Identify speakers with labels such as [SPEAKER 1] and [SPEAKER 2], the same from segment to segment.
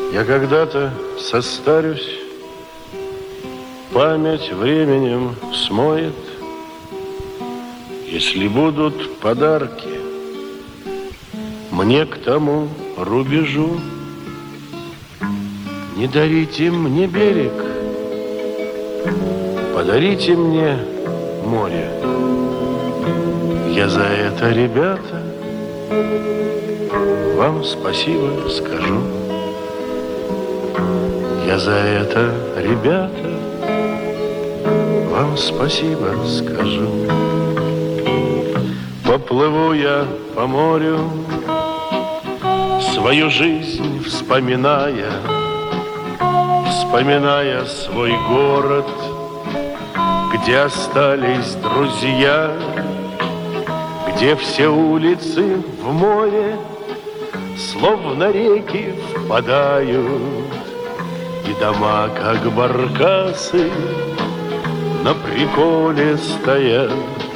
[SPEAKER 1] Я когда-то состарюсь, память временем смоет. Если будут подарки мне к тому рубежу, не дарите мне берег, подарите мне море. Я за это, ребята, вам спасибо скажу. Я за это, ребята, вам спасибо скажу. Поплыву я по морю, свою жизнь вспоминая, вспоминая свой город, где остались друзья, где все улицы в море словно реки впадают, и дома, как баркасы, на приколе стоят.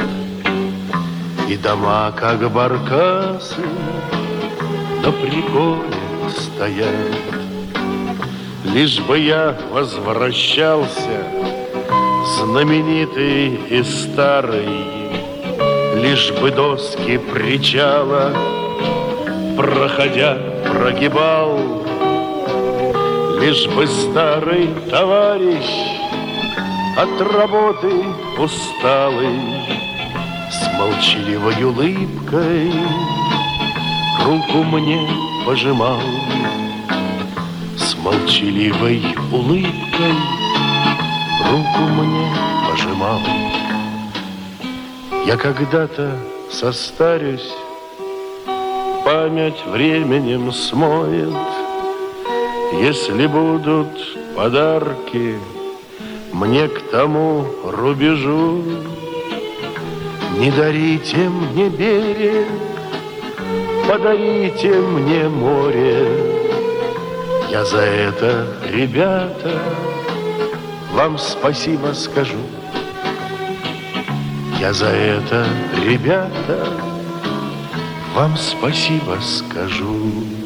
[SPEAKER 1] И дома, как баркасы, на приколе стоят. Лишь бы я возвращался, знаменитый и старый, лишь бы доски причала, проходя, прогибал, лишь бы старый товарищ от работы усталый с молчаливой улыбкой руку мне пожимал. С молчаливой улыбкой руку мне пожимал. Я когда-то состарюсь, память временем смоет. Если будут подарки мне к тому рубежу, не дарите мне берег, подарите мне море. Я за это, ребята, вам спасибо скажу. Я за это, ребята, вам спасибо скажу.